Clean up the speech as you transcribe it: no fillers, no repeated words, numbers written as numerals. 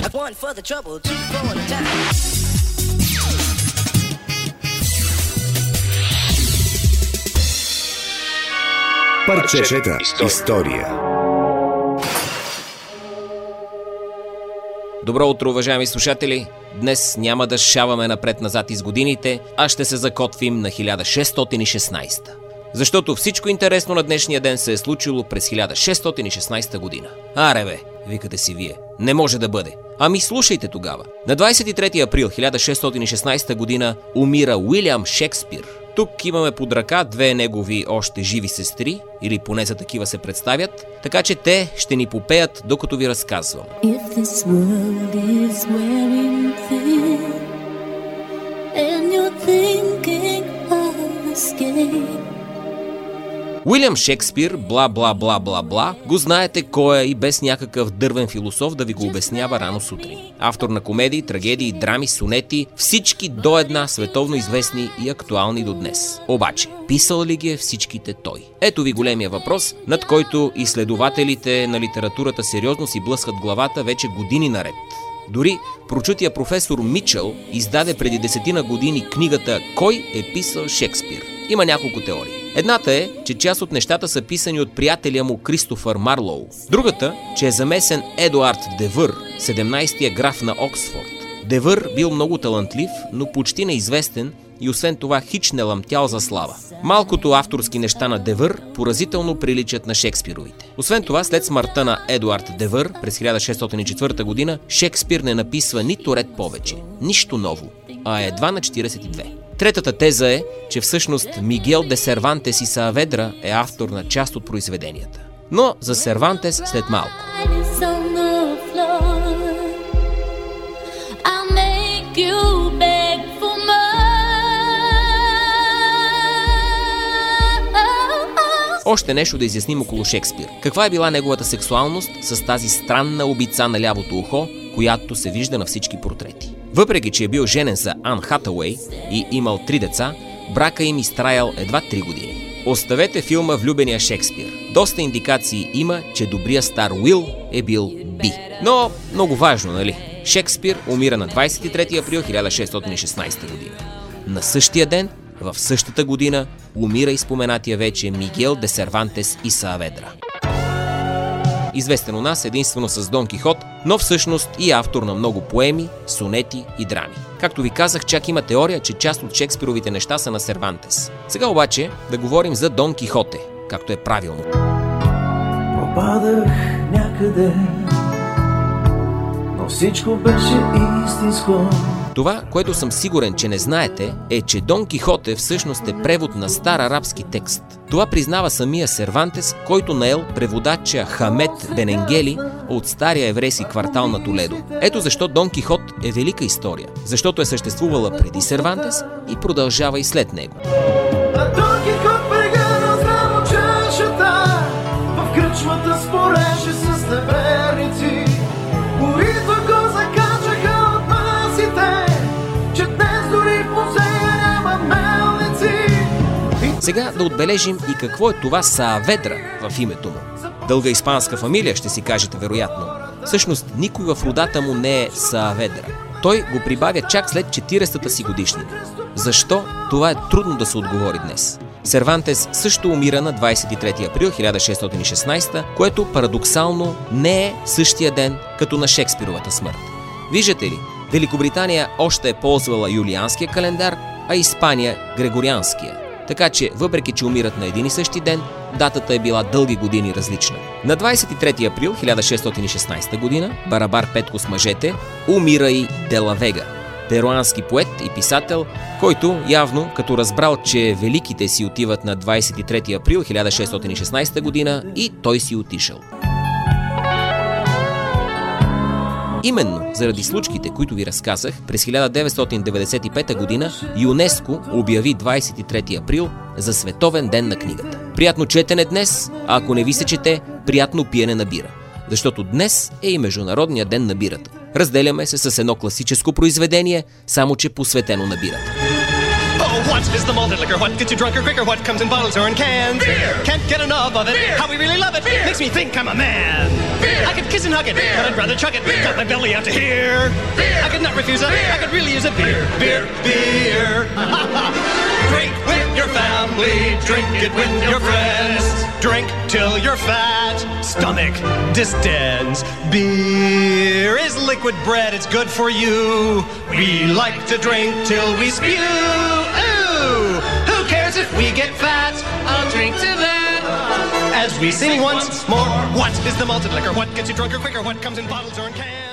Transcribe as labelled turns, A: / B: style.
A: Парчета история.
B: Добро утро, уважаеми слушатели! Днес няма да шаваме напред-назад из годините, а ще се закотвим на 1616. Защото всичко интересно на днешния ден се е случило през 1616 година. Аре бе, викате си вие, не може да бъде. Ами слушайте тогава. На 23 април 1616 година умира Уилям Шекспир. Тук имаме под ръка две негови още живи сестри, или поне за такива се представят, така че те ще ни попеят, докато ви разказвам. Уилям Шекспир, бла-бла-бла-бла-бла, го знаете кой е и без някакъв дървен философ да ви го обяснява рано сутрин. Автор на комедии, трагедии, драми, сонети, всички до една световно известни и актуални до днес. Обаче, писал ли ги е всичките той? Ето ви големия въпрос, над който изследователите на литературата сериозно си блъскат главата вече години наред. Дори прочутия професор Мичъл издаде преди 10 години книгата «Кой е писал Шекспир?». Има няколко теории. Едната е, че част от нещата са писани от приятеля му Кристофър Марлоу. Другата, че е замесен Едуард де Вър, 17-тия граф на Оксфорд. Де Вър бил много талантлив, но почти неизвестен и освен това хич не лъмтял за слава. Малкото авторски неща на де Вър поразително приличат на Шекспировите. Освен това, след смъртта на Едуард де Вър през 1604 година, Шекспир не написва нито ред повече. Нищо ново, а едва на 42. Третата теза е, че всъщност Мигел де Сервантес и Сааведра е автор на част от произведенията. Но за Сервантес след малко. Още нещо да изясним около Шекспир. Каква е била неговата сексуалност с тази странна обица на лявото ухо, която се вижда на всички портрети? Въпреки че е бил женен за Ан Хатауей и имал 3 деца, брака им изтраял едва 3 години. Оставете филма «Влюбения Шекспир». Доста индикации има, че добрия стар Уил е бил би. Но много важно, нали? Шекспир умира на 23 април 1616 година. На същия ден, в същата година, умира и споменатия вече Мигел де Сервантес и Сааведра. Известен у нас единствено с Дон Кихот, но всъщност и автор на много поеми, сонети и драми. Както ви казах, чак има теория, че част от Шекспировите неща са на Сервантес. Сега обаче да говорим за Дон Кихоте, както е правилно.
C: Пропадах някъде, но всичко беше истинско.
B: Това, което съм сигурен, че не знаете, е, че Дон Кихоте всъщност е превод на стар арабски текст. Това признава самия Сервантес, който наел преводача Хамед Бенгели от стария еврейски квартал на Толедо. Ето защо Дон Кихот е велика история, защото е съществувала преди Сервантес и продължава и след него.
C: Дон Кихот прегърна здраво чашата, в кръчмата спореше с неверници, които го закачаха от масите, че днес дори в музея няма мелници.
B: Сега да отбележим и какво е това Сааведра в името му. Дълга испанска фамилия, ще си кажете вероятно. Всъщност никой в родата му не е Сааведра. Той го прибавя чак след 40-та си годишнина. Защо? Това е трудно да се отговори днес. Сервантес също умира на 23 април 1616, което парадоксално не е същия ден като на Шекспировата смърт. Виждате ли, Великобритания още е ползвала юлианския календар, а Испания – грегорианския. Така че, въпреки че умират на един и същи ден, датата е била дълги години различна. На 23 април 1616 година, барабар Петко с мъжете, умира и Де ла Вега, перуански поет и писател, който явно, като разбрал, че великите си отиват на 23 април 1616 година, и той си отишъл. Именно заради случките, които ви разказах, през 1995 година ЮНЕСКО обяви 23 април за Световен ден на книгата. Приятно четене днес, а ако не ви се чете, приятно пиене на бира. Защото днес е и Международния ден на бирата. Разделяме се с едно класическо произведение, само че посветено на бирата.
D: Oh, what is the malted liquor? What gets you drunker quicker? What comes in bottles or in cans?
E: Beer!
D: Can't get enough of it.
E: Beer!
D: How we really love it.
E: Beer!
D: Makes me think I'm a man.
E: Beer!
D: I could kiss and hug it,
E: Beer!
D: but I'd rather chug it.
E: Beer!
D: Got my belly out to here.
E: Beer!
D: I could not refuse it.
E: Beer!
D: I could really use a beer.
E: Beer!
D: Beer. Drink with your family. Drink it with your friends. Drink till you're fat. Stomach distends. Beer is liquid bread. It's good for you. We like to drink till we spew. Ooh! Who cares if we get fat? I'll drink to that. As we sing once more, what is the malted liquor? What gets you drunker quicker? What comes in bottles or in cans?